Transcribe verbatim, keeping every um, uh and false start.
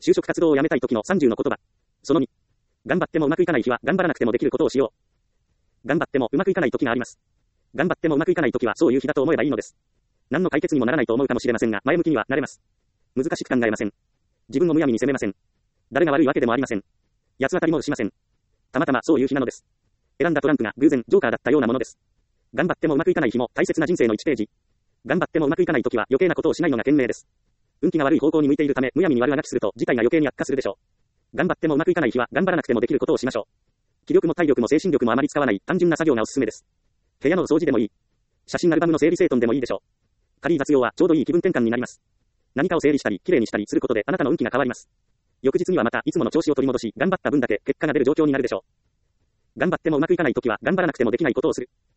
就職活動をやめたい時のさんじゅうの言葉。そのに。頑張ってもうまくいかない日は頑張らなくてもできることをしよう。頑張ってもうまくいかない時があります。頑張ってもうまくいかない時はそういう日だと思えばいいのです。何の解決にもならないと思うかもしれませんが、前向きにはなれます。難しく考えません。自分をむやみに責めません。誰が悪いわけでもありません。八つ当たりもしません。たまたまそういう日なのです。選んだトランプが偶然ジョーカーだったようなものです。頑張ってもうまくいかない日も大切な人生のいちページ。頑張ってもうまくいかない時は余計なことをしないのが賢明です。運気が悪い方向に向いているため、むやみに悪あがきすると事態が余計に悪化するでしょう。頑張ってもうまくいかない日は頑張らなくてもできることをしましょう。気力も体力も精神力もあまり使わない単純な作業がおすすめです。部屋の掃除でもいい。写真アルバムの整理整頓でもいいでしょう。軽い雑用はちょうどいい気分転換になります。何かを整理したり、きれいにしたりすることであなたの運気が変わります。翌日にはまたいつもの調子を取り戻し、頑張った分だけ結果が出る状況になるでしょう。頑張ってもうまくいかないときは頑張らなくてもできないことをする。